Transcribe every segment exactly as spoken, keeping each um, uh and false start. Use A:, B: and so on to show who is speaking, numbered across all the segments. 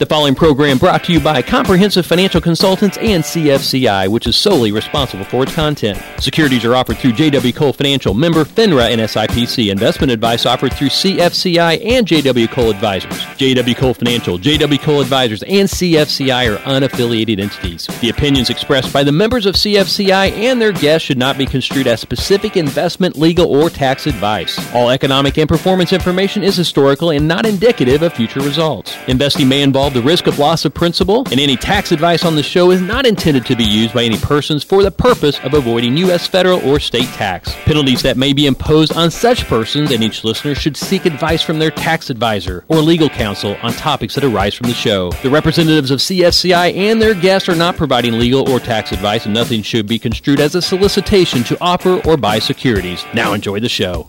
A: The following program brought to you by Comprehensive Financial Consultants and C F C I, which is solely responsible for its content. Securities are offered through J W. Cole Financial, member FINRA and S I P C. Investment advice offered through C F C I and J W. Cole Advisors. J W. Cole Financial, J W. Cole Advisors, and C F C I are unaffiliated entities. The opinions expressed by the members of C F C I and their guests should not be construed as specific investment, legal, or tax advice. All economic and performance information is historical and not indicative of future results. Investing may involve the risk of loss of principal, and any tax advice on the show is not intended to be used by any persons for the purpose of avoiding U S federal or state tax. Penalties that may be imposed on such persons, and each listener should seek advice from their tax advisor or legal counsel on topics that arise from the show. The representatives of C F C I and their guests are not providing legal or tax advice, and nothing should be construed as a solicitation to offer or buy securities. Now enjoy the show.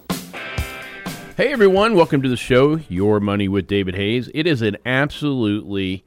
B: Hey everyone, welcome to the show, Your Money with David Hayes. It is an absolutely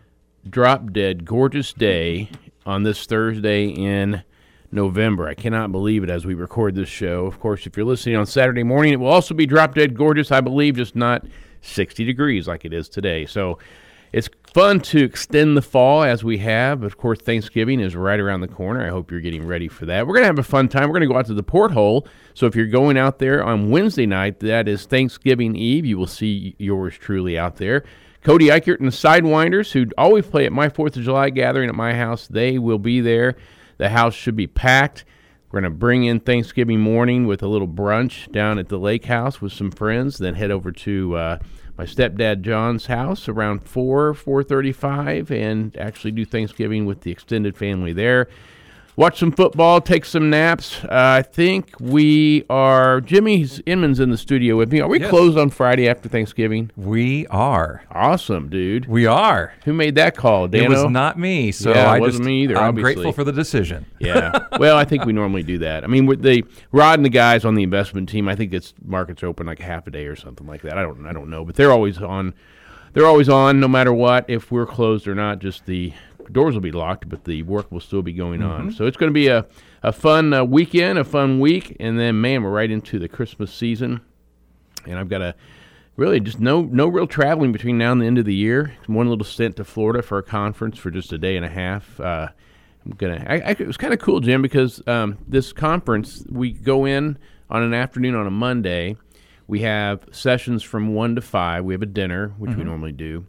B: drop-dead gorgeous day on this Thursday in November. I cannot believe it as we record this show. Of course, if you're listening on Saturday morning, it will also be drop-dead gorgeous, I believe, just not sixty degrees like it is today. So it's fun to extend the fall as we have. Of course, Thanksgiving is right around the corner. I hope you're getting ready for that. We're going to have a fun time. We're going to go out to the Porthole. So if you're going out there on Wednesday night, that is Thanksgiving Eve, you will see yours truly out there. Cody Eichert and the Sidewinders, who always play at my fourth of July gathering at my house, they will be there. The house should be packed. We're going to bring in Thanksgiving morning with a little brunch down at the lake house with some friends, then head over to uh, my stepdad John's house around four, four thirty-five, and actually do Thanksgiving with the extended family there. Watch some football, take some naps. Uh, I think we are, Jimmy Inman's in the studio with me. Are we yes. closed on Friday after Thanksgiving?
C: We are.
B: Awesome, dude.
C: We are.
B: Who made that call, Dano?
C: It was not me, so
B: yeah,
C: I
B: it wasn't
C: just,
B: me either,
C: I'm
B: obviously.
C: grateful for the decision.
B: Yeah. Well, I think we normally do that. I mean, with the Rod and the guys on the investment team, I think it's markets are open like half a day or something like that. I don't I don't know, but they're always on. They're always on no matter what, if we're closed or not. Just the doors will be locked, but the work will still be going mm-hmm. on. So it's going to be a, a fun uh, weekend, a fun week, and then, man, we're right into the Christmas season. And I've got a really just no no real traveling between now and the end of the year. One little stint to Florida for a conference for just a day and a half. Uh, I'm gonna. I, I, it was kind of cool, Jim, because um, this conference, we go in on an afternoon on a Monday. We have sessions from one to five. We have a dinner, which mm-hmm. we normally do.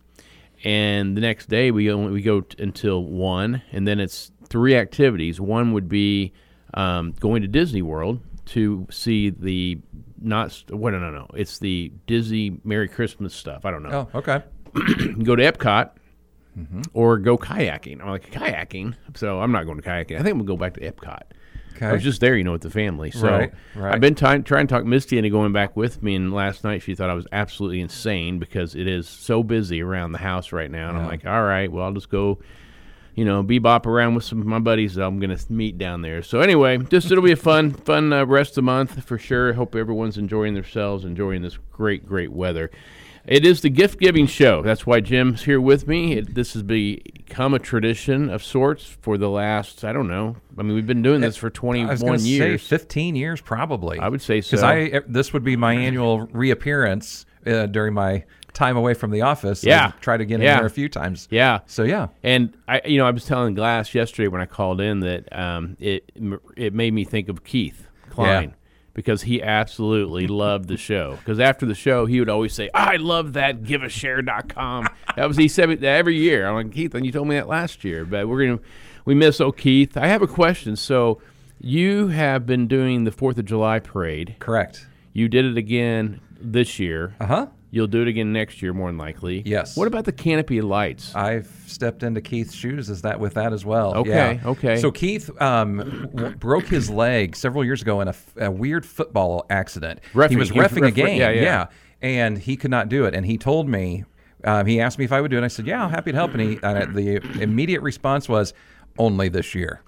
B: And the next day, we only we go t- until one, and then it's three activities. One would be um, going to Disney World to see the not what no no no it's the Disney Merry Christmas stuff. I don't know.
C: Oh, okay.
B: Go to Epcot
C: mm-hmm.
B: or go kayaking. I'm like kayaking, so I'm not going to kayaking. I think I'm gonna go back to Epcot.
C: Okay.
B: I was just there, you know, with the family. So
C: right, right.
B: I've been t- trying to talk Misty into going back with me, and last night she thought I was absolutely insane because it is so busy around the house right now. And yeah. I'm like, all right, well, I'll just go, you know, bebop around with some of my buddies that I'm going to meet down there. So anyway, just it'll be a fun, fun uh, rest of the month for sure. Hope everyone's enjoying themselves, enjoying this great, great weather. It is the gift-giving show. That's why Jim's here with me. It, this has become a tradition of sorts for the last, I don't know. I mean, we've been doing this for twenty-one
C: I was gonna
B: years.
C: Say fifteen years, probably.
B: I would say so.
C: Because I this would be my annual reappearance uh, during my time away from the office.
B: Yeah.
C: I try to get
B: yeah.
C: in there a few times.
B: Yeah.
C: So, yeah.
B: And, I, you know, I was telling Glass yesterday when I called in that um, it it made me think of Keith Klein.
C: Yeah.
B: Because he absolutely loved the show. Because after the show, he would always say, I love that give a share dot com. That was he said it every year. I'm like, Keith, and you told me that last year. But we're gonna we miss oh Keith. I have a question. So you have been doing the Fourth of July parade.
C: Correct.
B: You did it again this year.
C: Uh-huh.
B: You'll do it again next year, more than likely.
C: Yes.
B: What about the canopy lights?
C: I've stepped into Keith's shoes as that with that as well.
B: Okay,
C: yeah.
B: okay.
C: So Keith um, w- broke his leg several years ago in a, f- a weird football accident.
B: Reffing.
C: He was
B: He was
C: reffing
B: ref-
C: a game,
B: yeah, yeah.
C: and he could not do it. And he told me, um, he asked me if I would do it. And I said, yeah, I'm happy to help. And he, uh, the immediate response was, only this year.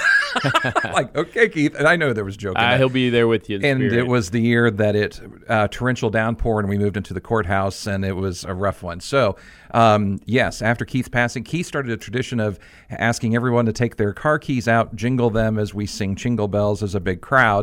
C: Like, okay, Keith. And I know there was joking.
B: Uh, he'll be there with you.
C: And
B: spirit.
C: it was the year that it uh, torrential downpour, and we moved into the courthouse, and it was a rough one. So, um, yes, after Keith's passing, Keith started a tradition of asking everyone to take their car keys out, jingle them as we sing Jingle Bells as a big crowd.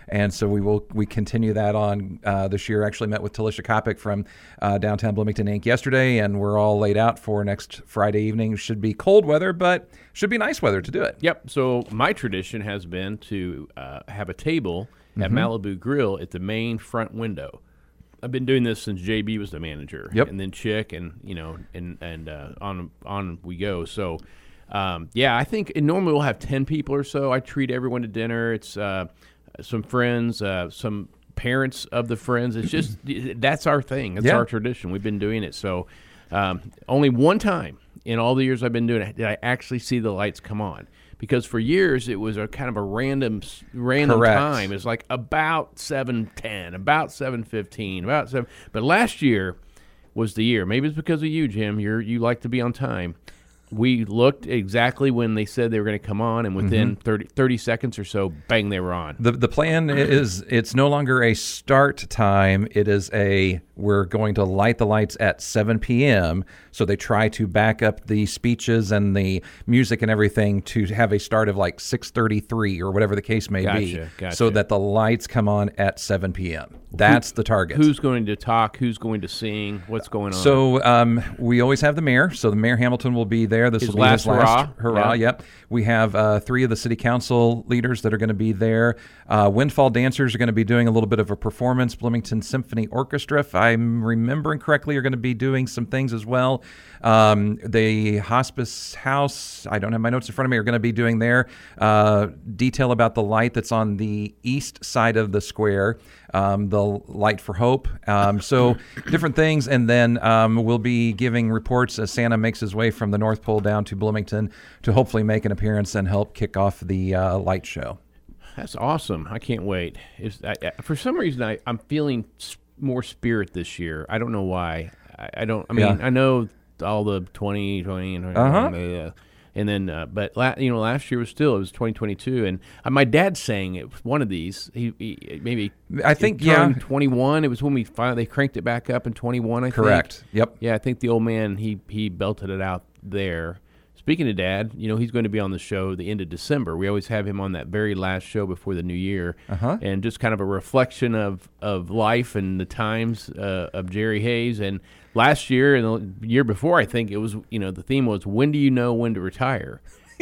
C: And so we will we continue that on uh, this year. Actually met with Talisha Kopic from uh, Downtown Bloomington Incorporated yesterday, and we're all laid out for next Friday evening. Should be cold weather, but should be nice weather to do it.
B: Yep. So my tradition has been to uh, have a table at
C: Mm-hmm.
B: Malibu Grill at the main front window. I've been doing this since J B was the manager.
C: Yep.
B: And then Chick, and you know, and and uh, on on we go. So, um, yeah, I think and normally we'll have ten people or so. I treat everyone to dinner. It's uh, some friends, uh, some parents of the friends. It's just that's our thing. That's
C: Yeah.
B: our tradition. We've been doing it. So, um, only one time in all the years I've been doing it did I actually see the lights come on. Because for years it was a kind of a random, random
C: Correct.
B: time. It's like about seven ten, about seven fifteen, about seven. But last year was the year. Maybe it's because of you, Jim. You're you like to be on time. We looked exactly when they said they were going to come on, and within
C: Mm-hmm.
B: thirty, thirty seconds or so, bang, they were on.
C: The the plan is it's no longer a start time. It is a we're going to light the lights at seven p.m. So they try to back up the speeches and the music and everything to have a start of like six thirty-three or whatever the case may be,
B: Gotcha, gotcha.
C: so that the lights come on at seven p.m. That's the target.
B: Who's going to talk? Who's going to sing? What's going on?
C: So um, we always have the mayor. So the Mayor Hamilton will be there. This
B: His
C: will be
B: last
C: his last
B: hurrah.
C: hurrah.
B: Yeah.
C: Yep. We have uh, three of the city council leaders that are going to be there. Uh, Windfall Dancers are going to be doing a little bit of a performance. Bloomington Symphony Orchestra, if I'm remembering correctly, are going to be doing some things as well. Um, the Hospice House, I don't have my notes in front of me, are going to be doing their uh, detail about the light that's on the east side of the square, um, the Light for Hope. Um, so different things. And then um, we'll be giving reports as Santa makes his way from the North Pole down to Bloomington to hopefully make an appearance and help kick off the uh, light show.
B: That's awesome. I can't wait. It's, I, I, for some reason, I, I'm feeling s- more spirit this year. I don't know why. I, I don't. I mean,
C: Yeah.
B: I know all the twenty twenty and
C: Uh-huh.
B: uh, and then, uh, but la- you know, last year was still it was twenty twenty-two, and uh, my dad sang it. One of these, he, he maybe
C: I think,
B: it
C: yeah.
B: turned twenty-one. It was when we finally they cranked it back up in twenty-one. I
C: Correct.
B: think.
C: Yep.
B: Yeah, I think the old man he he belted it out there. Speaking of Dad, you know, he's going to be on the show the end of December. We always have him on that very last show before the new year.
C: Uh-huh.
B: And just kind of a reflection of, of life and the times uh, of Jerry Hayes. And last year and the year before, I think it was, you know, the theme was, when do you know when to retire?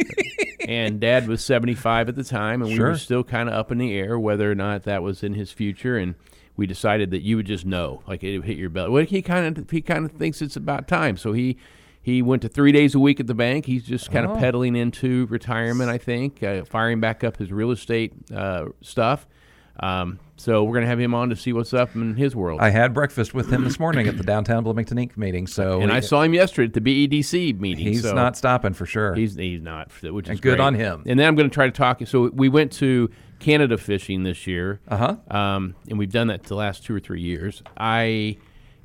B: And Dad was seventy-five at the time, and we
C: Sure.
B: were still kind of up in the air whether or not that was in his future. And we decided that you would just know, like it would hit your belly. Well, he kind of he kind of thinks it's about time, so he he went to three days a week at the bank. He's just kind
C: Oh.
B: of pedaling into retirement, I think, uh, firing back up his real estate uh, stuff. Um, so we're gonna have him on to see what's up in his world.
C: I had breakfast with him this morning at the Downtown Bloomington Incorporated meeting. So
B: and I
C: he-
B: saw him yesterday at the B E D C meeting.
C: he's
B: so
C: not stopping for sure.
B: He's he's not, which is
C: And good
B: great.
C: on him.
B: And then I'm going to try to talk. So we went to Canada fishing this year,
C: Uh-huh.
B: um, and we've done that the last two or three years. I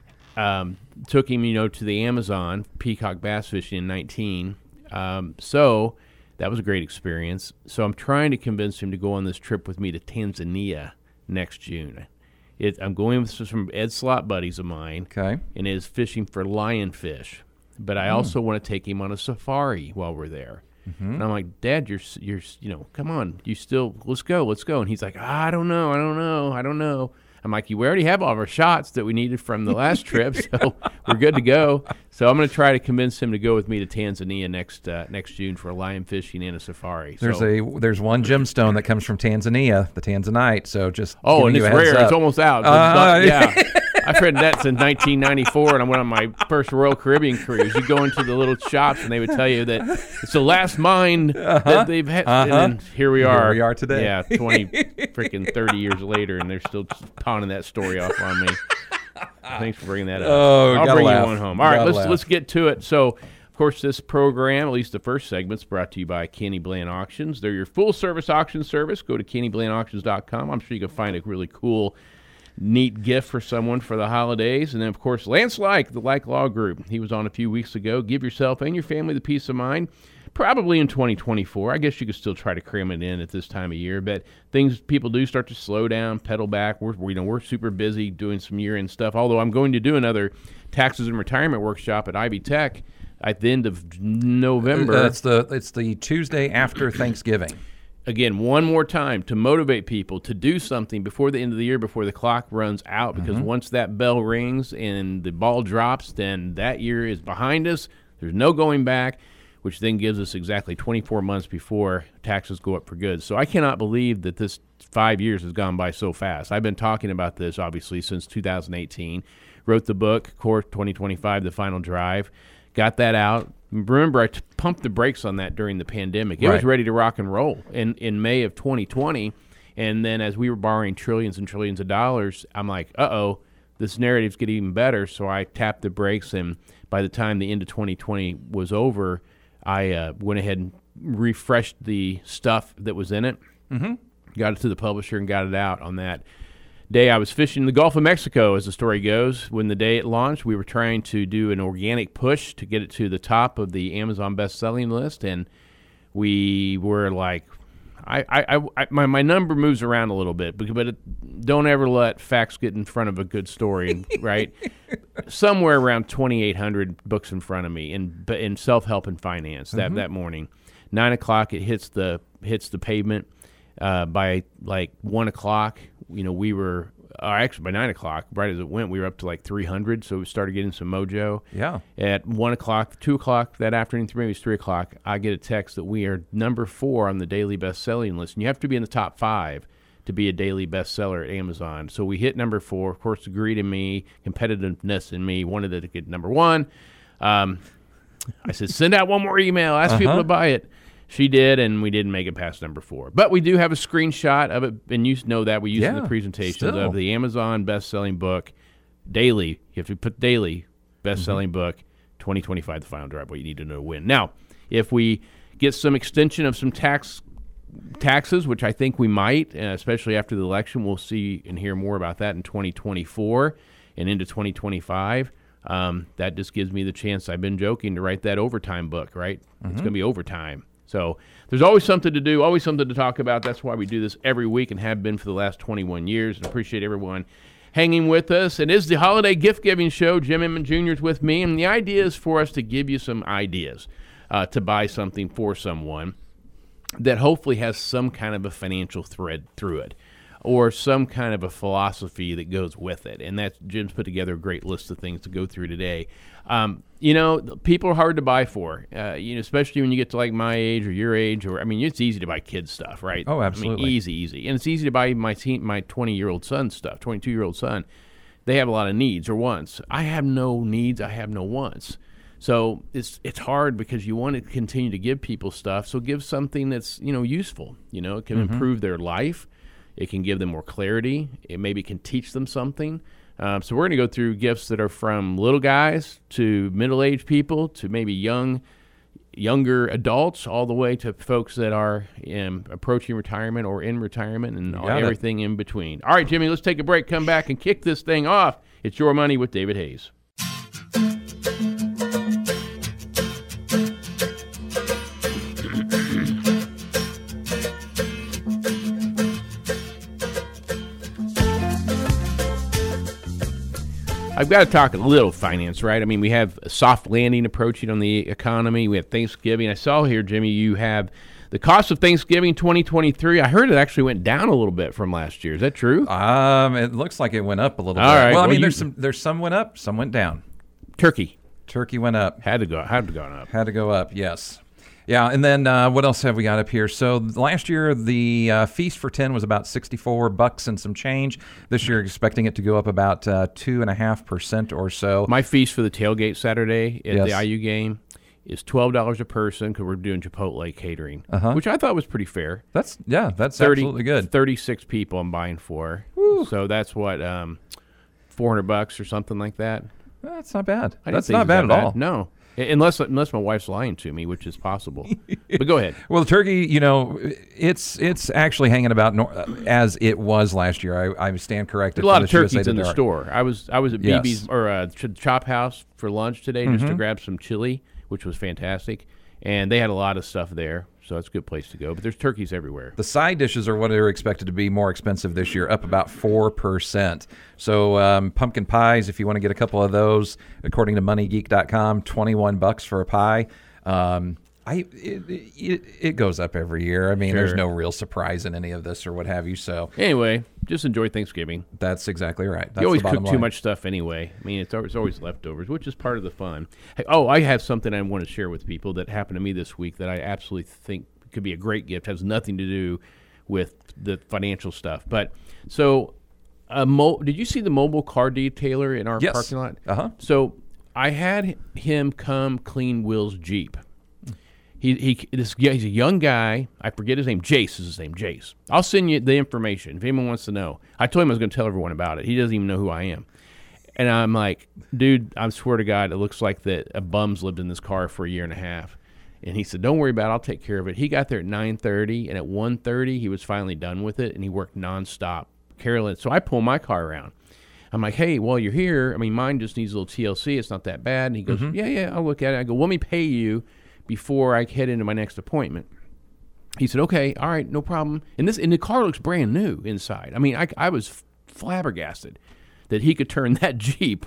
B: um, took him, you know, to the Amazon peacock bass fishing in nineteen. Um, so that was a great experience. So I'm trying to convince him to go on this trip with me to Tanzania next June. It, I'm going with some Ed Slot buddies of mine,
C: Okay.
B: and is fishing for lionfish. But I
C: Hmm.
B: also want to take him on a safari while we're there.
C: Mm-hmm.
B: And I'm like, Dad, you're s- you're s- you know, come on, you still let's go, let's go. And he's like, I don't know, I don't know, I don't know. I'm like, we already have all of our shots that we needed from the last trip, so we're good to go. So I'm going to try to convince him to go with me to Tanzania next uh, next June for a lion fishing and a safari.
C: There's
B: so,
C: a there's one gemstone that comes from Tanzania, the Tanzanite. So just
B: oh,
C: giving
B: and
C: you
B: it's
C: a heads
B: rare.
C: up.
B: It's almost out.
C: Uh,
B: But, yeah. I've read that since nineteen ninety-four, and I went on my first Royal Caribbean cruise. You go into the little shops, and they would tell you that it's the last mine that they've had.
C: Uh-huh.
B: And then here we are.
C: Here we are today.
B: Yeah, twenty freaking thirty years later, and they're still pawning that story off on me. Thanks for bringing that up.
C: Oh,
B: I'll
C: gotta
B: bring
C: laugh.
B: you one home. All right,
C: Gotta
B: let's
C: laugh.
B: let's get to it. So, of course, this program, at least the first segment, is brought to you by Kenny Bland Auctions. They're your full-service auction service. Go to kenny bland auctions dot com. I'm sure you can find a really cool, neat gift for someone for the holidays. And then, of course, Lance Like, the Like Law Group. He was on a few weeks ago. Give yourself and your family the peace of mind. Probably in twenty twenty-four. I guess you could still try to cram it in at this time of year, but things people do start to slow down, pedal back. We're you know we're super busy doing some year-end stuff. Although I'm going to do another taxes and retirement workshop at Ivy Tech at the end of November.
C: Uh, it's the it's the Tuesday after Thanksgiving.
B: again, one more time to motivate people to do something before the end of the year, before the clock runs out, because mm-hmm. once that bell rings and the ball drops, then that year is behind us. There's no going back, which then gives us exactly twenty-four months before taxes go up for good. So I cannot believe that this five years has gone by so fast. I've been talking about this, obviously, since two thousand eighteen. Wrote the book, Core twenty twenty-five, The Final Drive. Got that out. Remember, I t- pumped the brakes on that during the pandemic. It
C: right.
B: was ready to rock and roll in, in May of twenty twenty. And then as we were borrowing trillions and trillions of dollars, I'm like, uh-oh, this narrative's getting even better. So I tapped the brakes, and by the time the end of twenty twenty was over, I uh, went ahead and refreshed the stuff that was in it,
C: mm-hmm.
B: got it to the publisher, and got it out on that day. I was fishing the Gulf of Mexico, as the story goes. When the day it launched, we were trying to do an organic push to get it to the top of the Amazon best-selling list, and we were like, I, I, I my, my number moves around a little bit, but, but it, don't ever let facts get in front of a good story, right? Somewhere around twenty-eight hundred books in front of me in in self-help and finance that, mm-hmm. that morning. Nine o'clock, it hits the hits the pavement. Uh, by like one o'clock, you know, we were uh, actually by nine o'clock, right as it went, we were up to like three hundred. So we started getting some mojo.
C: Yeah.
B: At one o'clock, two o'clock that afternoon, maybe it's three o'clock, I get a text that we are number four on the daily best-selling list. And you have to be in the top five to be a daily bestseller at Amazon. So we hit number four. Of course, the greed in me, competitiveness in me wanted it to get number one. Um, I said, send out one more email, ask uh-huh. people to buy it. She did, and we didn't make it past number four. But we do have a screenshot of it, and you know that. We use
C: yeah,
B: it in the presentations
C: still.
B: of the Amazon best-selling book, daily. You have to put daily best-selling mm-hmm. book, twenty twenty-five, The Final Drive, what you need to know to win. Now, if we get some extension of some tax taxes, which I think we might, uh, especially after the election, we'll see and hear more about that in twenty twenty-four and into twenty twenty-five. Um, that just gives me the chance, I've been joking, to write that overtime book, right? Mm-hmm. It's going to be overtime. So there's always something to do, always something to talk about. That's why we do this every week and have been for the last twenty-one years. And appreciate everyone hanging with us. It is the Holiday Gift Giving Show. Jim Inman Junior is with me. And the idea is for us to give you some ideas uh, to buy something for someone that hopefully has some kind of a financial thread through it, or some kind of a philosophy that goes with it. And that's, Jim's put together a great list of things to go through today. Um, you know, people are hard to buy for, uh, you know, especially when you get to like my age or your age, or, I mean, it's easy to buy kids stuff, right?
C: Oh, absolutely.
B: I mean, easy, easy. And it's easy to buy my teen, my twenty-year-old son stuff, twenty-two-year-old son. They have a lot of needs or wants. I have no needs. I have no wants. So it's it's hard because you want to continue to give people stuff. So give something that's, you know, useful. You know, it can mm-hmm. improve their life. It can give them more clarity. It maybe can teach them something. Um, so we're going to go through gifts that are from little guys to middle-aged people to maybe young, younger adults, all the way to folks that are um, approaching retirement or in retirement, and everything it. in between. All right, Jimmy, let's take a break, come back, and kick this thing off. It's Your Money with David Hayes. I've got to talk a little finance, right? I mean, we have a soft landing approaching on the economy. We have Thanksgiving. I saw here, Jimmy, you have the cost of Thanksgiving twenty twenty-three. I heard it actually went down a little bit from last year. Is that true?
C: Um, it looks like it went up a little
B: All
C: bit.
B: Right.
C: Well, I
B: well,
C: mean,
B: you,
C: there's some there's some went up, some went down.
B: Turkey.
C: Turkey went up.
B: Had to go. Had to go up.
C: Had to go up. Yes. Yeah, and then uh, what else have we got up here? So last year the uh, feast for ten was about sixty-four bucks and some change. This year, expecting it to go up about uh, two and a half percent or so.
B: My feast for the tailgate Saturday at
C: yes.
B: the I U game is twelve dollars a person because we're doing Chipotle catering,
C: uh-huh.
B: which I thought was pretty fair.
C: That's yeah, that's
B: thirty,
C: absolutely good.
B: Thirty-six people I'm buying for,
C: Woo.
B: So that's what um, four hundred bucks or something like that.
C: That's not bad.
B: I
C: That's not bad at
B: bad.
C: all.
B: No. Unless unless my wife's lying to me, which is possible. But go ahead.
C: Well, the turkey, you know, it's it's actually hanging about no, as it was last year. I, I stand corrected.
B: There's a lot of
C: U
B: turkeys in the
C: Dark.
B: store. I was I was at
C: yes.
B: B B's or uh, Ch- Chop House for lunch today just
C: mm-hmm.
B: to grab some chili, which was fantastic. And they had a lot of stuff there, so it's a good place to go. But there's turkeys everywhere.
C: The side dishes are what are expected to be more expensive this year, up about four percent. So um, pumpkin pies, if you want to get a couple of those, according to money geek dot com, twenty-one bucks for a pie. Um, I it, it, it goes up every year. I mean,
B: Sure.
C: there's no real surprise in any of this or what have you. So
B: Anyway, just enjoy Thanksgiving.
C: that's exactly right. That's
B: You always
C: the
B: cook
C: bottom
B: too
C: line.
B: much stuff anyway. I mean, it's always, it's always leftovers, which is part of the fun. Hey, oh, I have something I want to share with people that happened to me this week that I absolutely think could be a great gift. Has nothing to do with the financial stuff. But so, a mo- did you see the mobile car detailer in our
C: Yes.
B: parking lot?
C: Uh-huh.
B: So I had him come clean Will's Jeep. He he this yeah, he's a young guy. I forget his name. Jace is his name. Jace. I'll send you the information if anyone wants to know. I told him I was going to tell everyone about it. He doesn't even know who I am. And I'm like, dude, I swear to God, it looks like that a bum's lived in this car for a year and a half. And he said, don't worry about it. I'll take care of it. He got there at nine thirty, and at one thirty, he was finally done with it, and he worked nonstop. Carolyn, so I pull my car around. I'm like, hey, while you're here, I mean, mine just needs a little T L C. It's not that bad. And he goes, mm-hmm. yeah, yeah, I'll look at it. I go, well, let me pay you before I head into my next appointment. He said, okay, all right, no problem. And this, and the car looks brand new inside. I mean, I, I was flabbergasted that he could turn that Jeep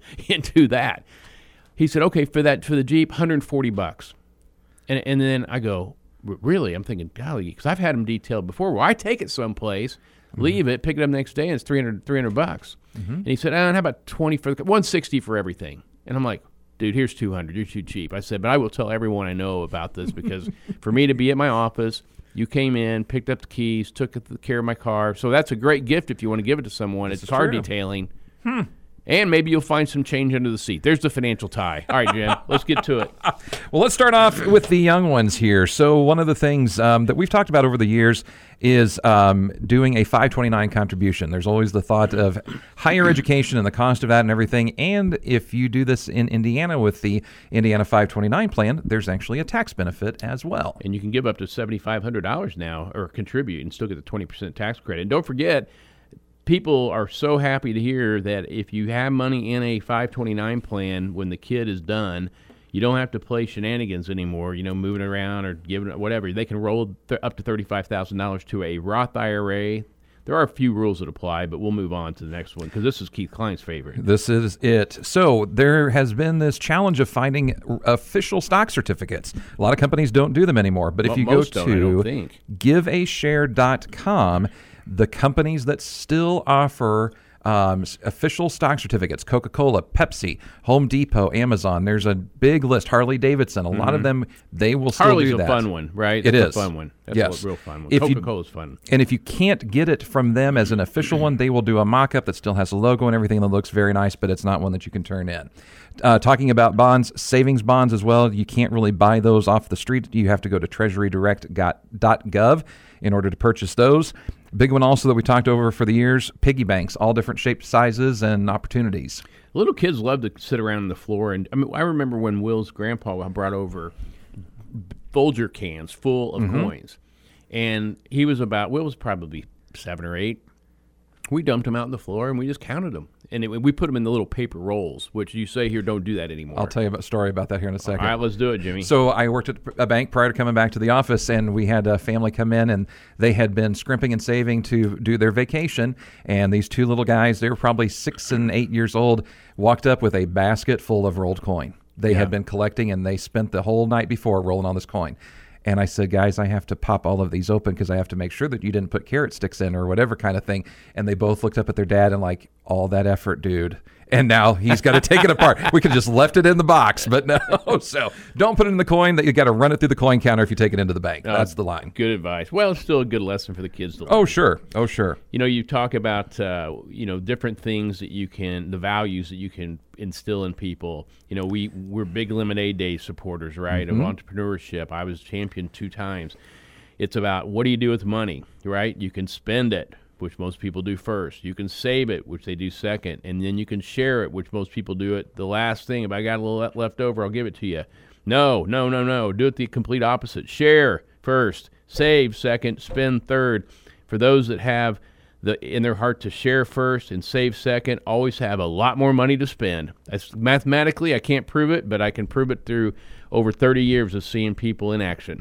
B: into that. He said, okay, for that, for the Jeep, one hundred forty bucks. And and then I go, really? I'm thinking, golly, because I've had them detailed before where I take it someplace, mm-hmm. leave it, pick it up the next day, and it's three hundred, three hundred bucks. Mm-hmm. And he said, oh, how about twenty for the, one sixty for everything? And I'm like, dude, here's two hundred. You're too cheap. I said, but I will tell everyone I know about this because for me to be at my office, you came in, picked up the keys, took care of my car. So that's a great gift if you want to give it to someone. It's car
C: true.
B: detailing. Hmm. And maybe you'll find some change under the seat. There's the financial tie. All right, Jim, let's get to it.
C: Well, let's start off with the young ones here. So one of the things um, that we've talked about over the years is um, doing a five twenty-nine contribution. There's always the thought of higher education and the cost of that and everything. And if you do this in Indiana with the Indiana five twenty-nine plan, there's actually a tax benefit as well.
B: And you can give up to seven thousand five hundred dollars now or contribute and still get the twenty percent tax credit. And don't forget, people are so happy to hear that if you have money in a five twenty-nine plan when the kid is done, you don't have to play shenanigans anymore, you know, moving around or giving whatever. They can roll th- up to thirty-five thousand dollars to a Roth I R A. There are a few rules that apply, but we'll move on to the next one because this is Keith Klein's favorite.
C: This is it. So there has been this challenge of finding official stock certificates. A lot of companies don't do them anymore, but if
B: Well,
C: you go
B: most don't, I
C: to
B: don't think.
C: give a share dot com, the companies that still offer um, official stock certificates, Coca-Cola, Pepsi, Home Depot, Amazon, there's a big list, Harley Davidson, a mm-hmm. lot of them, they will still
B: Harley's
C: do that.
B: Harley's a fun one, right?
C: It
B: That's
C: is.
B: a fun one. That's
C: yes.
B: a real fun one.
C: If you-
B: Coca-Cola's fun.
C: And if you can't get it from them as an official one, they will do a mock-up that still has a logo and everything that looks very nice, but it's not one that you can turn in. Uh, talking about bonds, savings bonds as well, you can't really buy those off the street. You have to go to treasury direct dot gov in order to purchase those. Big one also that we talked over for the years, piggy banks, all different shapes, sizes, and opportunities.
B: Little kids love to sit around on the floor. And I mean, I remember when Will's grandpa brought over Folger cans full of mm-hmm. coins. And he was about, Will was probably seven or eight. We dumped them out on the floor, and we just counted them. And it, we put them in the little paper rolls, which you say here don't do that anymore.
C: I'll tell you a story about that here in a second.
B: All right, let's do it, Jimmy.
C: So I worked at a bank prior to coming back to the office, and we had a family come in, and they had been scrimping and saving to do their vacation. And these two little guys, they were probably six and eight years old, walked up with a basket full of rolled coin. They yeah. had been collecting, and they spent the whole night before rolling on this coin. And I said, guys, I have to pop all of these open because I have to make sure that you didn't put carrot sticks in or whatever kind of thing. And they both looked up at their dad and like, all that effort, dude. And now he's got to take it apart. We could just left it in the box, but no. So don't put it in the coin. That you got to run it through the coin counter if you take it into the bank.
B: Uh,
C: That's the line.
B: Good advice. Well, it's still a good lesson for the kids to learn.
C: Oh, sure. Oh, sure.
B: You know, you talk about, uh, you know, different things that you can, the values that you can instill in people. You know, we, we're big Lemonade Day supporters, right, mm-hmm. of entrepreneurship. I was champion two times. It's about what do you do with money, right? You can spend it, which most people do first. You can save it, which they do second. And then you can share it, which most people do it the last thing. If I got a little left over, I'll give it to you. No, no, no, no. Do it the complete opposite. Share first, save second, spend third. For those that have the in their heart to share first and save second, always have a lot more money to spend. That's mathematically, I can't prove it, but I can prove it through over thirty years of seeing people in action.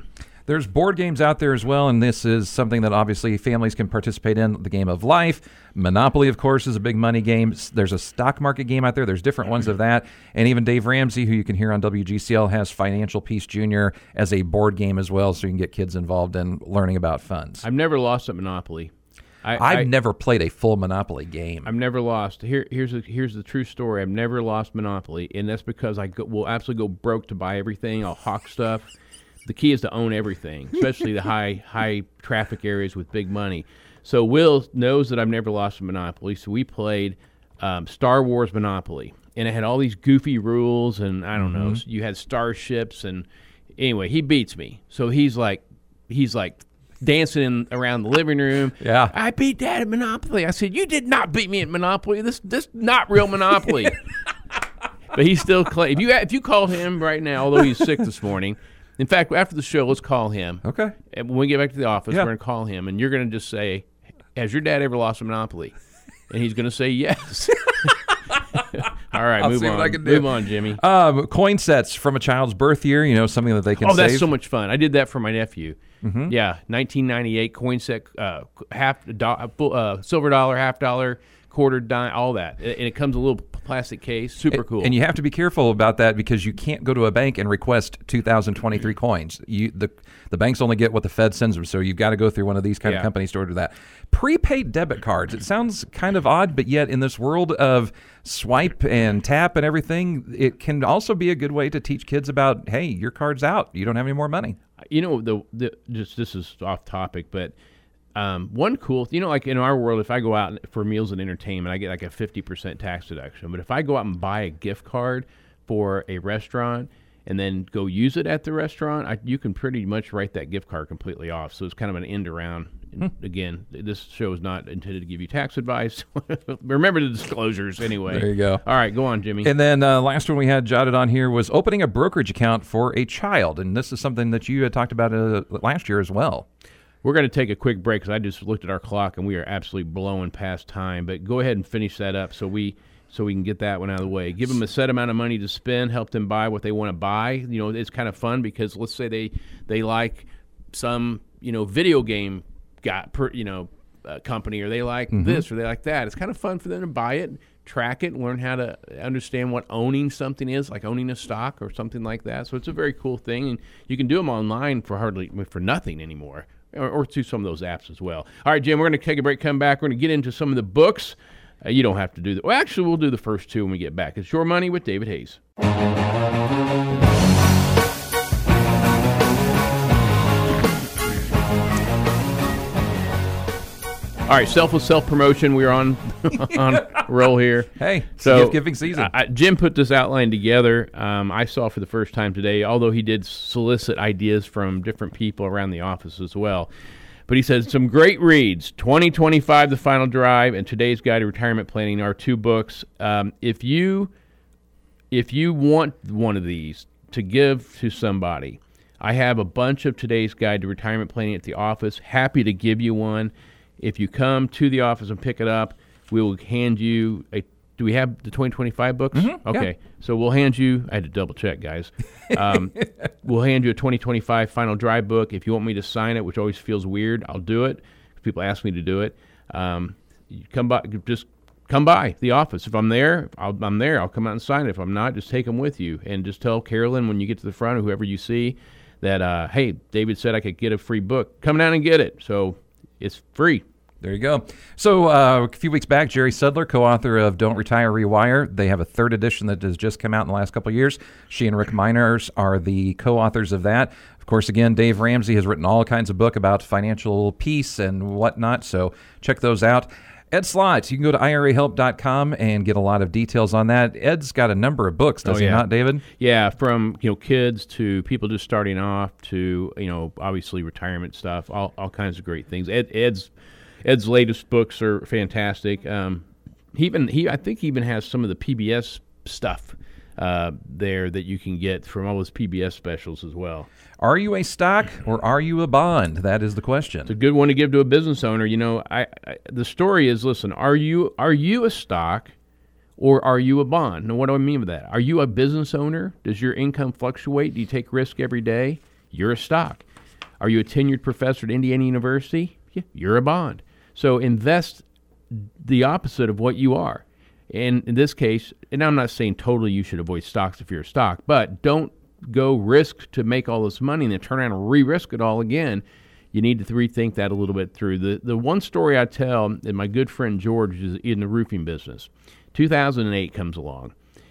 C: There's board games out there as well, and this is something that obviously families can participate in, the game of life. Monopoly, of course, is a big money game. There's a stock market game out there. There's different ones of that. And even Dave Ramsey, who you can hear on W G C L, has Financial Peace Junior as a board game as well, so you can get kids involved in learning about funds.
B: I've never lost at Monopoly. I,
C: I've
B: I,
C: never played a full Monopoly game.
B: I've never lost. Here, here's a, here's the true story. I've never lost Monopoly, and that's because I go, will absolutely go broke to buy everything. I'll hawk stuff. The key is to own everything, especially the high high traffic areas with big money. So Will knows that I've never lost a Monopoly, so we played um, Star Wars Monopoly, and it had all these goofy rules, and I don't mm-hmm. know. You had starships, and anyway, he beats me. So he's like, he's like dancing in, around the living room.
C: Yeah,
B: I beat Dad at Monopoly. I said, you did not beat me at Monopoly. This this not real Monopoly. But he still claims. If you if you called him right now, although he's sick this morning. In fact, after the show, let's call him.
C: Okay.
B: And when we get back to the office,
C: yeah.
B: we're going to call him, and you're going to just say, has your dad ever lost a Monopoly? And he's going to say yes. All right,
C: I'll
B: move
C: see
B: on.
C: What I can do.
B: Move on, Jimmy.
C: Um, coin sets from a child's birth year, you know, something that they can
B: Oh,
C: save.
B: that's so much fun. I did that for my nephew.
C: Mm-hmm.
B: Yeah, nineteen ninety-eight coin set, uh, half do- uh, silver dollar, half dollar, quarter dime, all that. And it comes in a little plastic case. Super cool.
C: And you have to be careful about that because you can't go to a bank and request two thousand twenty-three coins. You the the banks only get what the Fed sends them, so you've got to go through one of these kind
B: yeah.
C: of companies to order that. Prepaid debit cards. It sounds kind of odd, but yet in this world of swipe and tap and everything, it can also be a good way to teach kids about, hey, your card's out. You don't have any more money.
B: You know, the, the just this is off topic, but Um, one cool, you know, like in our world, if I go out for meals and entertainment, I get like a fifty percent tax deduction. But if I go out and buy a gift card for a restaurant and then go use it at the restaurant, I, you can pretty much write that gift card completely off. So it's kind of an end around. Hmm. Again, this show is not intended to give you tax advice. Remember the disclosures anyway.
C: There you go.
B: All right, go on, Jimmy.
C: And then uh, last one we had jotted on here was opening a brokerage account for a child. And this is something that you had talked about uh, last year as well.
B: We're going to take a quick break because I just looked at our clock and we are absolutely blowing past time. But go ahead and finish that up so we so we can get that one out of the way. Give them a set amount of money to spend. Help them buy what they want to buy. You know, it's kind of fun because let's say they they like some you know video game got per, you know uh, company or they like mm-hmm. this or they like that. It's kind of fun for them to buy it, track it, learn how to understand what owning something is, like owning a stock or something like that. So it's a very cool thing, and you can do them online for hardly for nothing anymore. Or, or to some of those apps as well. All right, Jim, we're going to take a break, come back. We're going to get into some of the books. Uh, you don't have to do that. Well, actually, we'll do the first two when we get back. It's Your Money with David Hayes. All right, selfless self-promotion. We're on on roll here.
C: Hey, it's
B: so,
C: gift-giving season.
B: I, Jim put this outline together. Um, I saw for the first time today, although he did solicit ideas from different people around the office as well. But he said some great reads, twenty twenty-five, The Final Drive, and Today's Guide to Retirement Planning are two books. Um, if you if you want one of these to give to somebody, I have a bunch of Today's Guide to Retirement Planning at the office. Happy to give you one. If you come to the office and pick it up, we will hand you a. Do we have the twenty twenty-five books?
C: Mm-hmm,
B: okay,
C: yeah.
B: So we'll hand you. I had to double check, guys. Um, we'll hand you a twenty twenty-five Final Drive book. If you want me to sign it, which always feels weird, I'll do it. If people ask me to do it, um, you come by. Just come by the office. If I'm there, I'll, I'm there. I'll come out and sign it. If I'm not, just take them with you and just tell Carolyn when you get to the front or whoever you see that uh, hey, David said I could get a free book. Come down and get it. So. It's free.
C: There you go. So uh, a few weeks back, Jerry Sudler, co-author of Don't Retire, Rewire, they have a third edition that has just come out in the last couple of years. She and Rick Miners are the co-authors of that. Of course, again, Dave Ramsey has written all kinds of books about financial peace and whatnot, so check those out. Ed Slott, you can go to I R A help dot com and get a lot of details on that. Ed's got a number of books, does
B: oh,
C: he
B: yeah.
C: not, David?
B: Yeah, from you know kids to people just starting off to you know obviously retirement stuff, all all kinds of great things. Ed, Ed's Ed's latest books are fantastic. Um, he even he I think he even has some of the P B S stuff uh, there that you can get from all those P B S specials as well.
C: Are you a stock or are you a bond? That is the question.
B: It's a good one to give to a business owner. You know, I, I the story is, listen, are you are you a stock or are you a bond? Now, what do I mean by that? Are you a business owner? Does your income fluctuate? Do you take risk every day? You're a stock. Are you a tenured professor at Indiana University? Yeah, you're a bond. So invest the opposite of what you are. And in this case, and I'm not saying totally you should avoid stocks if you're a stock, but don't go risk to make all this money and then turn around and re-risk it all again. You need to rethink that a little bit through. The the one story I tell, and my good friend George is in the roofing business. two thousand eight comes along,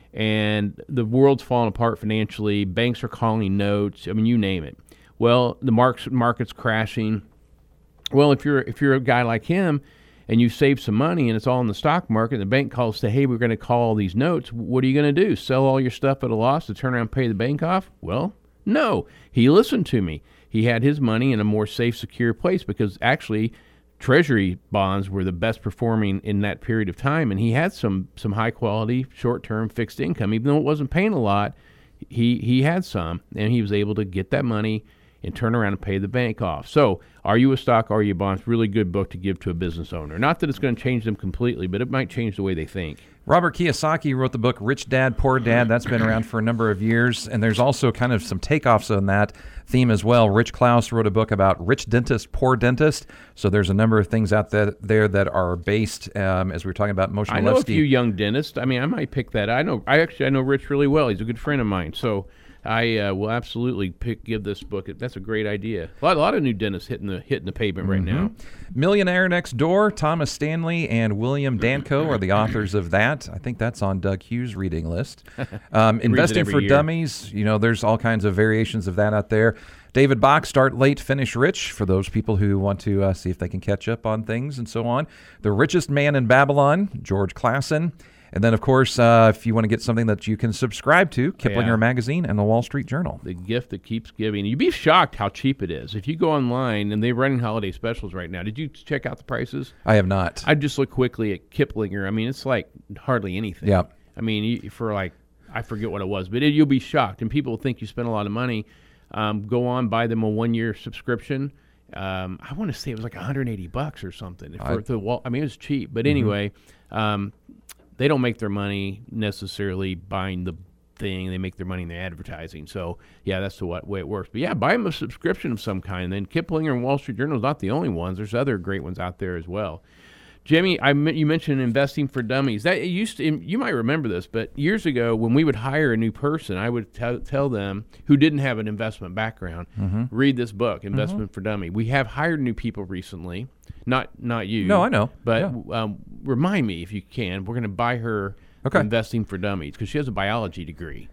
B: and the world's falling apart financially. Banks are calling notes. I mean, you name it. Well, the market's, market's crashing. Well, if you're if you're a guy like him and you save some money and it's all in the stock market, and the bank calls to, hey, we're going to call all these notes, what are you going to do? Sell all your stuff at a loss to turn around and pay the bank off? Well, no. He listened to me. He had his money in a more safe, secure place because actually Treasury bonds were the best performing in that period of time, and he had some some high-quality, short-term fixed income. Even though it wasn't paying a lot, he, he had some, and he was able to get that money and turn around and pay the bank off. So, Are You a Stock, Are You a Bond? It's a really good book to give to a business owner. Not that it's going to change them completely, but it might change the way they think.
C: Robert Kiyosaki wrote the book Rich Dad, Poor Dad. That's been around for a number of years, and there's also kind of some takeoffs on that theme as well. Rich Klaus wrote a book about Rich Dentist, Poor Dentist. So there's a number of things out there, there that are based, um, as we were talking about, Moshe
B: I know
C: Milevsky.
B: a few young dentists. I mean, I might pick that. I know. I actually I know Rich really well. He's a good friend of mine. So I uh, will absolutely pick give this book. That's a great idea. A lot, a lot of new dentists hitting the hitting the pavement right
C: mm-hmm.
B: now.
C: Millionaire Next Door, Thomas Stanley and William Danko are the authors of that. I think that's on Doug Hughes' reading list. Um, Investing for
B: year.
C: Dummies, you know, there's all kinds of variations of that out there. David Bach, Start Late, Finish Rich, for those people who want to uh, see if they can catch up on things and so on. The Richest Man in Babylon, George Clason. And then, of course, uh, if you want to get something that you can subscribe to, Kiplinger
B: yeah.
C: Magazine and the Wall Street Journal.
B: The gift that keeps giving. You'd be shocked how cheap it is. If you go online, and they're running holiday specials right now. Did you check out the prices?
C: I have not.
B: I just looked quickly at Kiplinger. I mean, it's like hardly anything.
C: Yeah.
B: I mean, you, for like, I forget what it was, but it, you'll be shocked. And people think you spend a lot of money. Um, go on, buy them a one-year subscription. Um, I want to say it was like one hundred eighty bucks or something. For
C: I,
B: the wall. I mean, it was cheap. But
C: mm-hmm.
B: anyway, um, they don't make their money necessarily buying the thing. They make their money in the advertising. So, yeah, that's the way it works. But, yeah, buy them a subscription of some kind. And then Kiplinger and Wall Street Journal is not the only ones. There's other great ones out there as well. Jimmy, I you mentioned Investing for Dummies. That it used to, you might remember this, but years ago when we would hire a new person, I would t- tell them who didn't have an investment background, mm-hmm. read this book, Investment mm-hmm. for Dummies. We have hired new people recently, not not you.
C: No, I know.
B: But
C: yeah.
B: um, remind me if you can. We're going to buy her
C: okay.
B: Investing for Dummies because she has a biology degree.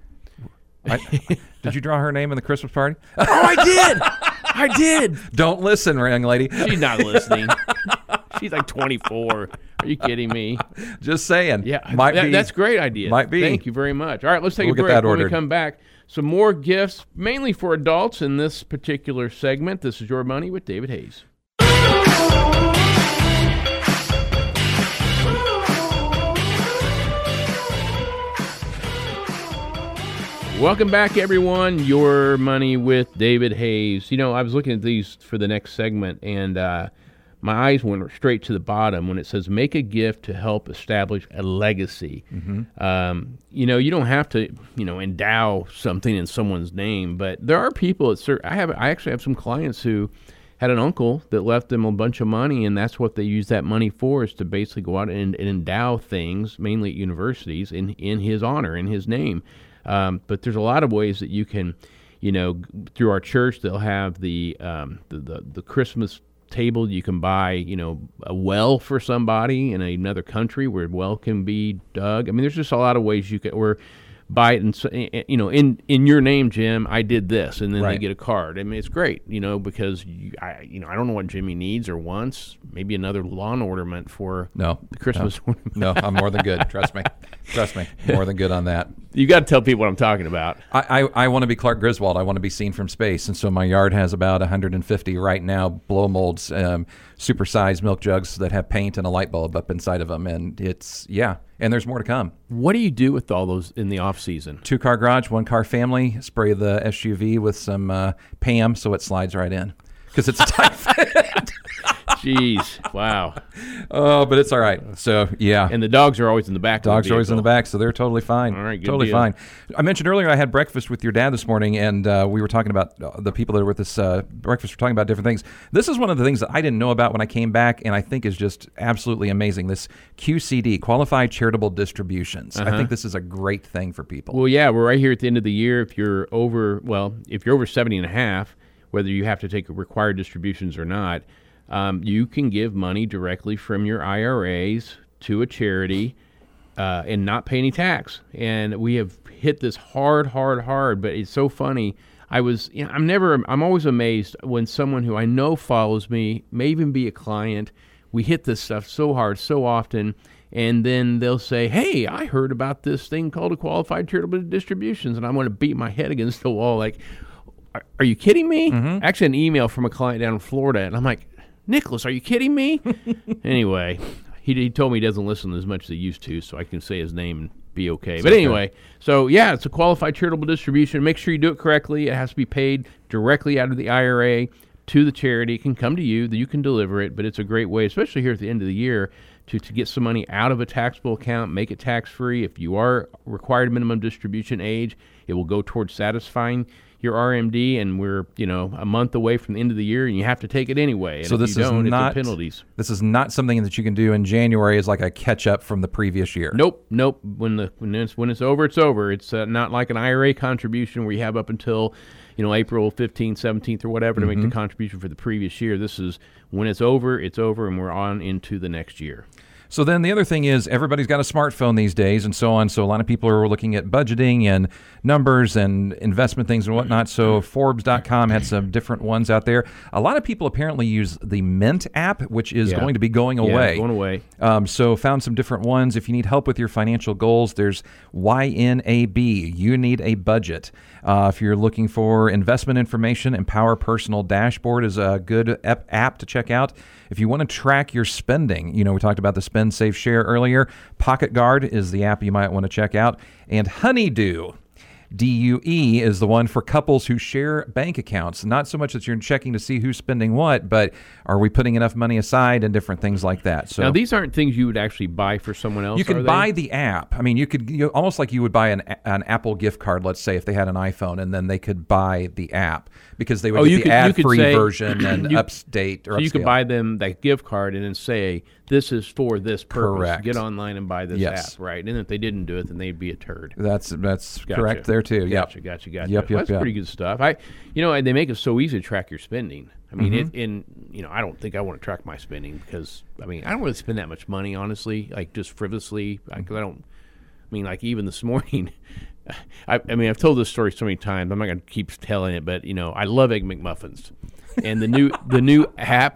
C: I, did you draw her name in the Christmas party?
B: Oh, I did. I did.
C: Don't listen, young lady.
B: She's not listening. She's like twenty-four. Are you kidding me?
C: Just saying.
B: Yeah,
C: might
B: that,
C: be.
B: That's a great idea.
C: Might be.
B: Thank you very much. All right, let's take
C: we'll
B: a break.
C: Get that
B: when
C: ordered.
B: we come back, some more gifts, mainly for adults in this particular segment. This is Your Money with David Hayes. Welcome back, everyone. Your Money with David Hayes. You know, I was looking at these for the next segment, and uh, my eyes went straight to the bottom when it says, make a gift to help establish a legacy. Mm-hmm. Um, you know, you don't have to, you know, endow something in someone's name, but there are people that cert- I have. I actually have some clients who had an uncle that left them a bunch of money, and that's what they use that money for, is to basically go out and, and endow things, mainly at universities, in, in his honor, in his name. Um, but there's a lot of ways that you can, you know, through our church, they'll have the, um, the, the, the Christmas table. You can buy, you know, a well for somebody in another country where a well can be dug. I mean, there's just a lot of ways you can, or buy it and, you know, in, in your name, Jim, I did this, and then
C: right.
B: they get a card. I mean, it's great, you know, because you, I, you know, I don't know what Jimmy needs or wants. Maybe another lawn ornament for
C: no,
B: the Christmas
C: no.
B: ornament.
C: No, I'm more than good. Trust me. Trust me. More than good on that.
B: You got to tell people what I'm talking about.
C: I, I, I want to be Clark Griswold. I want to be seen from space. And so my yard has about one hundred fifty right now blow molds, um, supersized milk jugs that have paint and a light bulb up inside of them. And it's, yeah. And there's more to come.
B: What do you do with all those in the off season?
C: Two car garage, one car family. Spray the S U V with some uh, P A M so it slides right in because it's a tight fit.
B: Jeez. Wow.
C: Oh, but it's all right. So, yeah.
B: And the dogs are always in the back.
C: Dogs
B: of the
C: are always in the
B: vehicle.
C: back, so they're totally fine.
B: All right, good
C: totally
B: deal.
C: fine. I mentioned earlier I had breakfast with your dad this morning, and uh, we were talking about uh, the people that are with this uh, breakfast. We're talking about different things. This is one of the things that I didn't know about when I came back, and I think is just absolutely amazing. This Q C D, Qualified Charitable Distributions.
B: Uh-huh.
C: I think this is a great thing for people.
B: Well, yeah, we're right here at the end of the year. If you're over, well, if you're over seventy and a half, whether you have to take required distributions or not, um, you can give money directly from your I R As to a charity uh, and not pay any tax. And we have hit this hard, hard, hard, but it's so funny. I was, you know, I'm never, I'm always amazed when someone who I know follows me, may even be a client, we hit this stuff so hard, so often, and then they'll say, hey, I heard about this thing called a Qualified Charitable Distributions, and I want to beat my head against the wall like, are, are you kidding me? Mm-hmm. Actually, an email from a client down in Florida, and I'm like, Nicholas, are you kidding me? Anyway, he, he told me he doesn't listen as much as he used to, so I can say his name and be okay. It's but anyway, okay. So yeah, it's a Qualified Charitable Distribution. Make sure you do it correctly. It has to be paid directly out of the I R A to the charity. It can come to you, that you can deliver it, but it's a great way, especially here at the end of the year, to, to get some money out of a taxable account, make it tax-free. If you are required minimum distribution age, it will go towards satisfying your R M D, and we're, you know, a month away from the end of the year, and you have to take it anyway. And
C: so
B: if
C: this
B: you
C: is
B: don't,
C: not
B: it's the penalties.
C: This is not something that you can do in January as like a catch-up from the previous year.
B: Nope, nope. When the when it's when it's over, it's over. It's uh, not like an I R A contribution where you have up until, you know, April fifteenth, seventeenth, or whatever to
C: Mm-hmm.
B: make the contribution for the previous year. This is when it's over, it's over, and we're on into the next year.
C: So then the other thing is everybody's got a smartphone these days and so on. So a lot of people are looking at budgeting and numbers and investment things and whatnot. So Forbes dot com had some different ones out there. A lot of people apparently use the Mint app, which is
B: Yeah.
C: going to be going
B: Yeah,
C: away.
B: going away.
C: Um, so found some different ones. If you need help with your financial goals, there's Y N A B. You need a budget. Uh, if you're looking for investment information, Empower Personal Dashboard is a good ep- app to check out. If you want to track your spending, you know, we talked about the Spend, Save, Share earlier. Pocket Guard is the app you might want to check out. And Honeydew. D U E is the one for couples who share bank accounts. Not so much that you're checking to see who's spending what, but are we putting enough money aside and different things like that. So
B: now, these aren't things you would actually buy for someone else,
C: you can
B: are they?
C: buy the app. I mean, you could you, almost like you would buy an an Apple gift card, let's say, if they had an iPhone, and then they could buy the app because they would
B: Oh,
C: get
B: you
C: the
B: could- you
C: ad-free
B: could say-
C: version and
B: you-
C: upstate or
B: So you could
C: upscale.
B: buy them that gift card and then say, this is for this purpose.
C: Correct.
B: Get online and buy this
C: Yes.
B: app, right? And if they didn't do it, then they'd be a turd.
C: That's that's
B: Gotcha.
C: correct there too.
B: Gotcha,
C: Yep.
B: gotcha, gotcha.
C: Yep, yep,
B: That's
C: yep.
B: pretty good stuff. I, you know, and they make it so easy to track your spending. I mean,
C: Mm-hmm.
B: it, in you know, I don't think I want to track my spending because I mean, I don't really spend that much money, honestly. Like just frivolously, because I don't. I mean, like even this morning, I, I mean, I've told this story so many times. I'm not going to keep telling it, but you know, I love Egg McMuffins, and the new the new app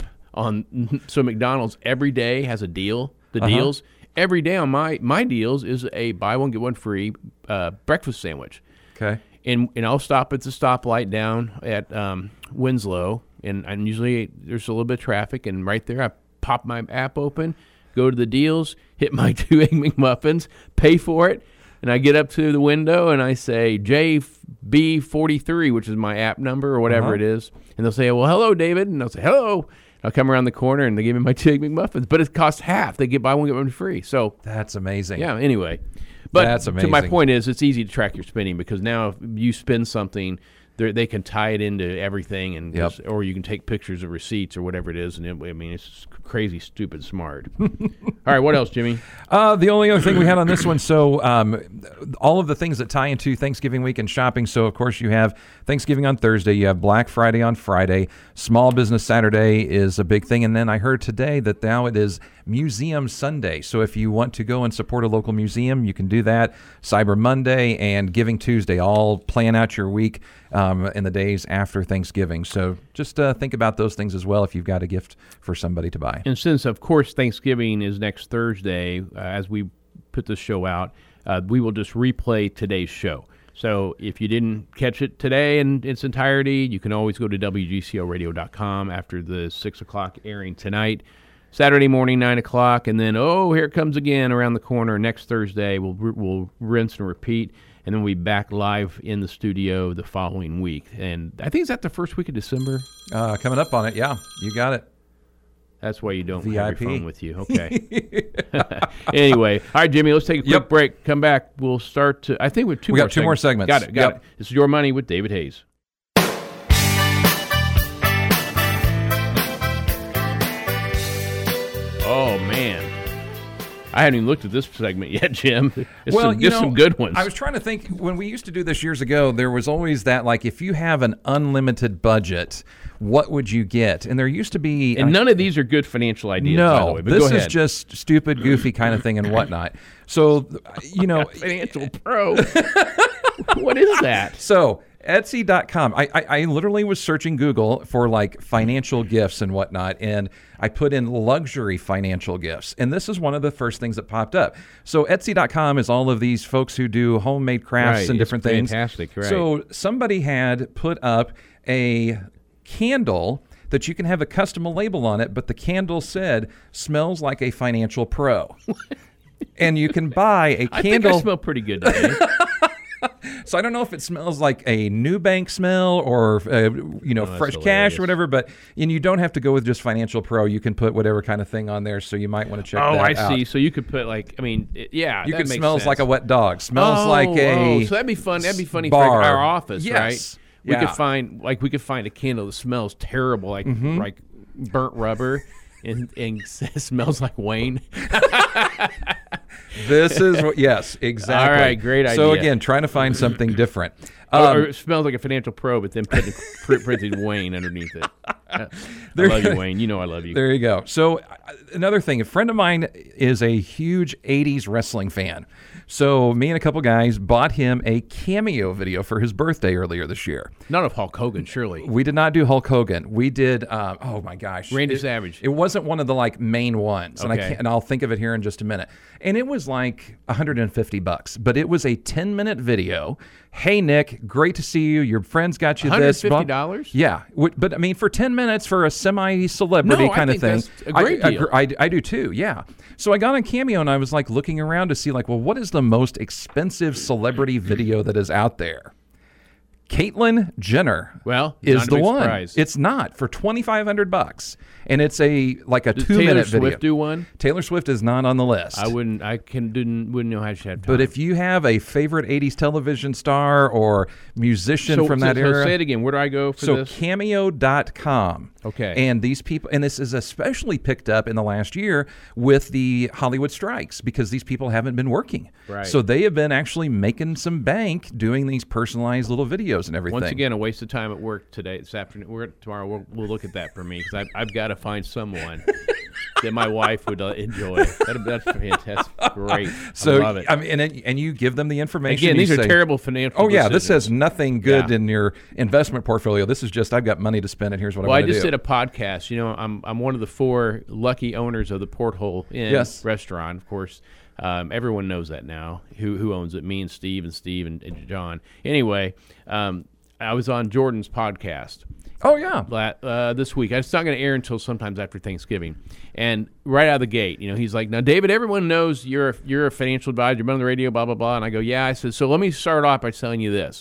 B: on so McDonald's every day has a deal. The
C: Uh-huh.
B: deals every day on my my deals is a buy one get one free uh, breakfast sandwich.
C: Okay.
B: And and I'll stop at the stoplight down at um, Winslow, and and usually there's a little bit of traffic, and right there I pop my app open, go to the deals, hit my two Egg McMuffins, pay for it, and I get up to the window and I say J B forty-three, which is my app number or whatever
C: Uh-huh.
B: it is, and they'll say, well, hello, David, and I'll say, hello. I'll come around the corner and they give me my two Egg McMuffins, but it costs half. They get buy one get one free. So
C: That's amazing.
B: yeah. Anyway, but
C: That's
B: to my
C: amazing.
B: point is, it's easy to track your spending because now if you spend something, they're- they can tie it into everything, and
C: Yep.
B: just- or you can take pictures of receipts or whatever it is. And it, I mean, it's crazy, stupid, smart. All right, what else, Jimmy?
C: Uh, the only other thing we had on this one, so um, all of the things that tie into Thanksgiving week and shopping. So, of course, you have Thanksgiving on Thursday. You have Black Friday on Friday. Small Business Saturday is a big thing. And then I heard today that now it is Museum Sunday. So if you want to go and support a local museum, you can do that. Cyber Monday and Giving Tuesday, all plan out your week um, in the days after Thanksgiving. So just uh, think about those things as well if you've got a gift for somebody to buy.
B: And since, of course, Thanksgiving is next Thursday, uh, as we put this show out, uh, we will just replay today's show. So if you didn't catch it today in its entirety, you can always go to W G C O radio dot com after the six o'clock airing tonight. Saturday morning, nine o'clock, and then, oh, here it comes again around the corner next Thursday. We'll we'll rinse and repeat, and then we'll be back live in the studio the following week. And I think, is that the first week of December?
C: Uh, coming up on it, yeah, you got it.
B: That's why you don't
C: V I P.
B: have your phone with you. Okay. Anyway, all right, Jimmy, let's take a quick
C: Yep.
B: break. Come back. We'll start to, I think we have two
C: We
B: more
C: got two more segments.
B: Got it. Got
C: Yep.
B: it. This is Your Money with David Hayes. Oh, man. I haven't even looked at this segment yet, Jim. It's
C: Well,
B: some,
C: you
B: just
C: know,
B: some good ones.
C: I was trying to think, when we used to do this years ago, there was always that, like, if you have an unlimited budget, what would you get? And there used to be...
B: and none of these are good financial ideas,
C: no,
B: by the way. But
C: this
B: go
C: is
B: ahead.
C: just stupid, goofy kind of thing and whatnot. So, you know...
B: Financial Pro. What is that?
C: So, Etsy dot com. I, I I literally was searching Google for like financial gifts and whatnot, and I put in luxury financial gifts, and this is one of the first things that popped up. So Etsy dot com is all of these folks who do homemade crafts
B: Right,
C: and
B: it's
C: different things.
B: fantastic, right.
C: So somebody had put up a candle that you can have a custom label on it, but the candle said "smells like a financial pro," and you can buy a
B: I
C: candle.
B: think I smell pretty good today.
C: So I don't know if it smells like a new bank smell or uh, you know
B: that's
C: fresh cash
B: hilarious.
C: or whatever, but and you don't have to go with just Financial Pro. You can put whatever kind of thing on there, so you might want to check
B: Oh,
C: that
B: I
C: out.
B: see. So you could put like, I mean, it, yeah,
C: You
B: that
C: could
B: makes
C: smells
B: sense.
C: like a wet dog. Smells
B: oh,
C: like a
B: oh, so that'd be fun. That'd be funny
C: bar.
B: for our office,
C: Yes.
B: right? We
C: Yeah.
B: could find like we could find a candle that smells terrible, like
C: Mm-hmm.
B: like burnt rubber, and and smells like Wayne.
C: This is what. Yes, exactly.
B: All right, great
C: So
B: idea.
C: again, trying to find something different.
B: Or-
C: Um,
B: or it smells like a Financial Pro, but then putting pr- printed Wayne underneath it. I
C: There-
B: love you, Wayne. You know I love you.
C: There you go. So uh, another thing, a friend of mine is a huge eighties wrestling fan. So me and a couple guys bought him a cameo video for his birthday earlier this year.
B: Not of Hulk Hogan, surely.
C: We did not do Hulk Hogan. We did. Um, oh my gosh,
B: Randy
C: It-
B: Savage.
C: It wasn't one of the like main ones, and I
B: Okay.
C: can't. And I'll think of it here in just a minute. And it was like one hundred fifty bucks, but it was a ten minute video. Hey Nick, great to see you. Your friends got you this.
B: one hundred fifty dollars?
C: Yeah, w- but I mean for ten minutes for a semi celebrity
B: No, I
C: kind of
B: think
C: thing.
B: that's a great
C: I,
B: deal.
C: I, I, I do too. Yeah. So I got on Cameo and I was like looking around to see like, well, what is the most expensive celebrity video that is out there? Caitlyn Jenner
B: Well,
C: is
B: not a
C: the
B: big
C: one.
B: surprise.
C: It's not for twenty five hundred bucks, and it's a like a
B: Does
C: two
B: Taylor
C: minute video.
B: Swift do one?
C: Taylor Swift is not on the list.
B: I wouldn't. I can didn't wouldn't know how she had time.
C: but if you have a favorite eighties television star or musician
B: so,
C: from
B: so,
C: that
B: so
C: era,
B: say it again. Where do I go for
C: so
B: this?
C: cameo dot com.
B: Okay.
C: And these people, and this is especially picked up in the last year with the Hollywood strikes because these people haven't been working.
B: Right.
C: So they have been actually making some bank doing these personalized little videos and everything.
B: Once again, a waste of time at work today, this afternoon. We're tomorrow. We'll, we'll look at that for me because I've, I've got to find someone that my wife would uh, enjoy. That, that's fantastic. Great.
C: So
B: I love it.
C: I mean, and, it- and you give them the information.
B: Again,
C: you
B: these are
C: say,
B: terrible financial.
C: Oh yeah, this
B: decisions.
C: says nothing good
B: Yeah.
C: in your investment portfolio. This is just I've got money to spend, and here's what
B: Well, I
C: I'm going
B: just
C: to do.
B: did a podcast. You know, I'm I'm one of the four lucky owners of the Porthole Inn
C: Yes.
B: restaurant. Of course, um, everyone knows that now. Who who owns it? Me and Steve and Steve and, and John. Anyway, um, I was on Jordan's podcast
C: oh yeah,
B: la- uh, this week. It's not going to air until sometimes after Thanksgiving. And right out of the gate, you know, he's like, "Now, David, everyone knows you're a, you're a financial advisor. You've been on the radio, blah blah blah." And I go, "Yeah." I said, "So let me start off by telling you this."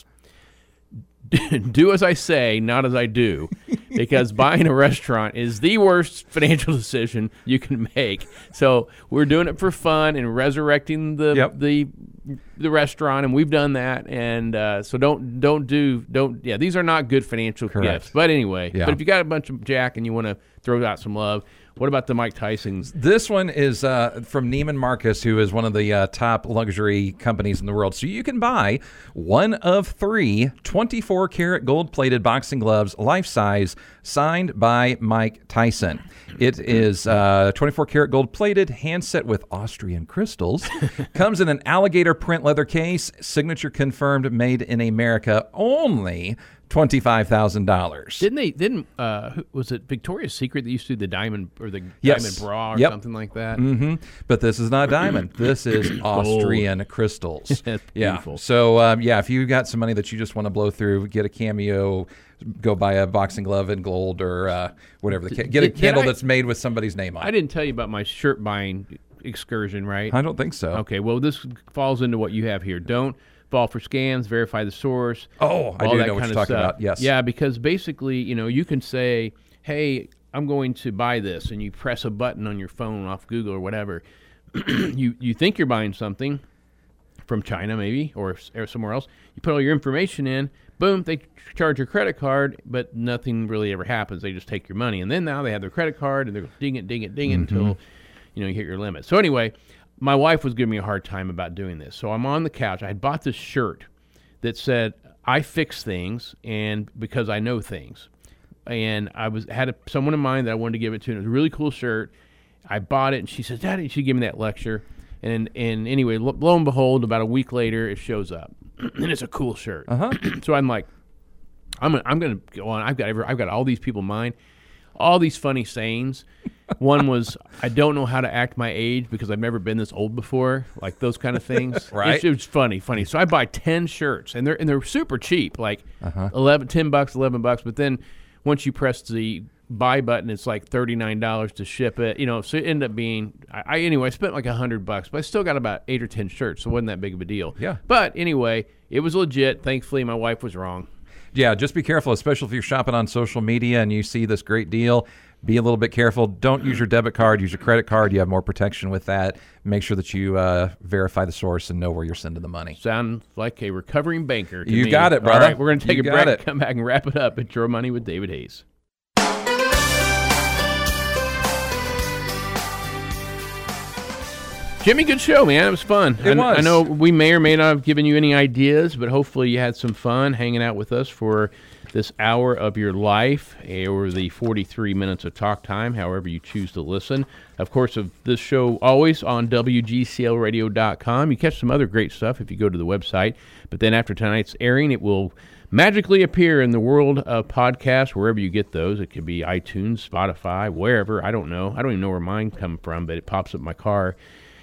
B: Do as I say, not as I do, because buying a restaurant is the worst financial decision you can make. So we're doing it for fun and resurrecting the
C: Yep.
B: the the restaurant, and we've done that. And uh, so don't don't do don't yeah. These are not good financial
C: Correct.
B: gifts. But anyway,
C: Yeah.
B: but if you got a bunch of jack and you want to throw out some love, what about the Mike Tyson's?
C: This one is uh, from Neiman Marcus, who is one of the uh, top luxury companies in the world. So you can buy one of three twenty-four karat gold-plated boxing gloves, life-size, signed by Mike Tyson. It is uh, twenty-four karat gold-plated, hand-set with Austrian crystals. Comes in an alligator print leather case, signature confirmed, made in America, only twenty-five thousand dollars.
B: Didn't they? Didn't uh, who- was it Victoria's Secret that used to do the diamond or the
C: Yes.
B: diamond bra or
C: Yep.
B: something like that?
C: hmm But this is not diamond. This is Austrian crystals.
B: That's
C: yeah.
B: beautiful.
C: So um, yeah, if you got some money that you just want to blow through, get a Cameo, go buy a boxing glove in gold or uh, whatever. The ca- get a
B: Did- did
C: candle
B: I-
C: that's made with somebody's name on
B: I
C: it.
B: didn't tell you about my shirt buying excursion, right?
C: I don't think so.
B: Okay, well, this falls into what you have here. Don't fall for scams, verify the source.
C: Oh, I
B: all
C: do
B: that
C: know what
B: kind
C: you're
B: of
C: talking
B: stuff.
C: about. Yes.
B: Yeah, because basically, you know, you can say, hey, I'm going to buy this, and you press a button on your phone off Google or whatever, you you think you're buying something from China maybe or, or somewhere else. You put all your information in, boom, they charge your credit card, but nothing really ever happens. They just take your money, and then now they have their credit card, and they're ding it, ding it, ding it mm-hmm. until you know you hit your limit. So anyway, my wife was giving me a hard time about doing this. So I'm on the couch. I had bought this shirt that said, I fix things, and because I know things. And I was had a, someone in mind that I wanted to give it to, and it was a really cool shirt. I bought it, and she said, Daddy, she gave me that lecture. And and anyway, lo, lo and behold, about a week later, it shows up. And it's a cool shirt.
C: Uh-huh.
B: So I'm like, I'm gonna, I'm going to go on. I've got every, I've got all these people in mind, all these funny sayings. One was, I don't know how to act my age because I've never been this old before, like those kind of things.
C: Right.
B: It, it was funny, funny. So I buy ten shirts, and they're and they're super cheap, like
C: uh-huh.
B: eleven, ten bucks, eleven bucks. But then once you press the buy button, it's like thirty-nine dollars to ship it. You know, so it ended up being, I, I anyway, I spent like one hundred bucks, but I still got about eight or ten shirts, so it wasn't that big of a deal.
C: Yeah.
B: But anyway, it was legit. Thankfully, my wife was wrong.
C: Yeah, just be careful, especially if you're shopping on social media and you see this great deal. Be a little bit careful. Don't use your debit card. Use your credit card. You have more protection with that. Make sure that you uh, verify the source and know where you're sending the money.
B: Sounds like a recovering banker to
C: You
B: me.
C: got it, brother.
B: All right, we're going to take
C: You
B: a
C: got
B: break,
C: it.
B: come back and wrap it up at Your Money with David Hayes. Jimmy, good show, man. It was fun.
C: It
B: I,
C: was.
B: I know we may or may not have given you any ideas, but hopefully you had some fun hanging out with us for this hour of your life, or the forty-three minutes of talk time, however you choose to listen. Of course, of this show always on W G C L radio dot com. You catch some other great stuff if you go to the website. But then after tonight's airing, it will magically appear in the world of podcasts, wherever you get those. It could be iTunes, Spotify, wherever. I don't know. I don't even know where mine come from, but it pops up in my car.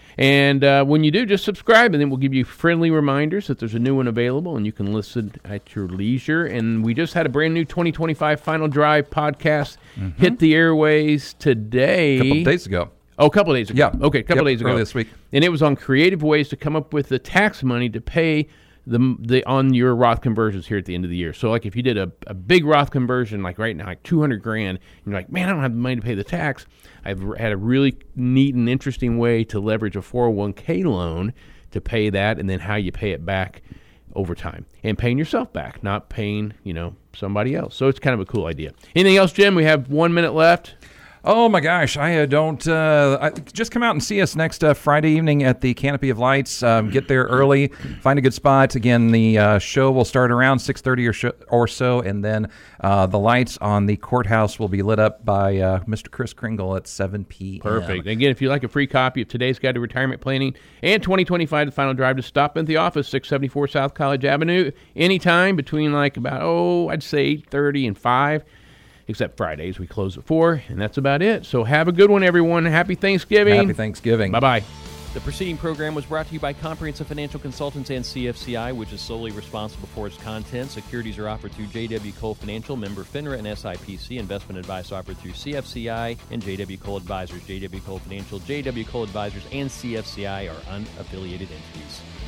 B: And uh, when you do, just subscribe, and then we'll give you friendly reminders that there's a new one available, and you can listen at your leisure. And we just had a brand new twenty twenty-five Final Drive podcast mm-hmm. hit the airways today.
C: A couple of days ago.
B: Oh, a couple of days ago.
C: Yeah.
B: Okay, a couple
C: yep,
B: of days ago.
C: Early this week.
B: And it was on creative ways to come up with the tax money to pay the the on your Roth conversions here at the end of the year. So, like, if you did a, a big Roth conversion, like right now, like two hundred grand, and you're like, man, I don't have the money to pay the tax. I've had a really neat and interesting way to leverage a four oh one k loan to pay that, and then how you pay it back over time, and paying yourself back, not paying, you know, somebody else. So it's kind of a cool idea. Anything else, Jim? We have one minute left.
C: Oh, my gosh. I uh, don't uh, I, just come out and see us next uh, Friday evening at the Canopy of Lights. Um, get there early. Find a good spot. Again, the uh, show will start around six thirty or, sh- or so, and then uh, the lights on the courthouse will be lit up by uh, Mister Chris Kringle at seven p.m.
B: Perfect. Again, if you'd like a free copy of Today's Guide to Retirement Planning and twenty twenty-five The Final Drive, to stop in the office, six seventy-four South College Avenue, anytime between like about, oh, I'd say eight thirty and five. Except Fridays, we close at four, and that's about it. So have a good one, everyone. Happy Thanksgiving.
C: Happy Thanksgiving.
B: Bye-bye.
A: The preceding program was brought to you by Comprehensive Financial Consultants and C F C I, which is solely responsible for its content. Securities are offered through J W. Cole Financial, member FINRA and S I P C. Investment advice offered through C F C I and J W. Cole Advisors. J W. Cole Financial, J W. Cole Advisors, and C F C I are unaffiliated entities.